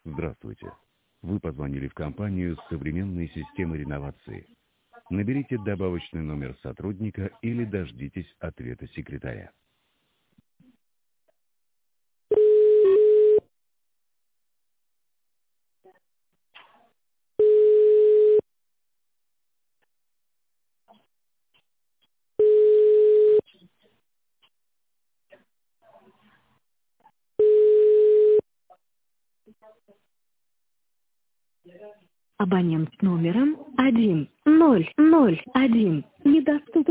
Здравствуйте. Вы позвонили в компанию с современной системой реновации. Наберите добавочный номер сотрудника или дождитесь ответа секретаря. Абонент с номером 1001 недоступен.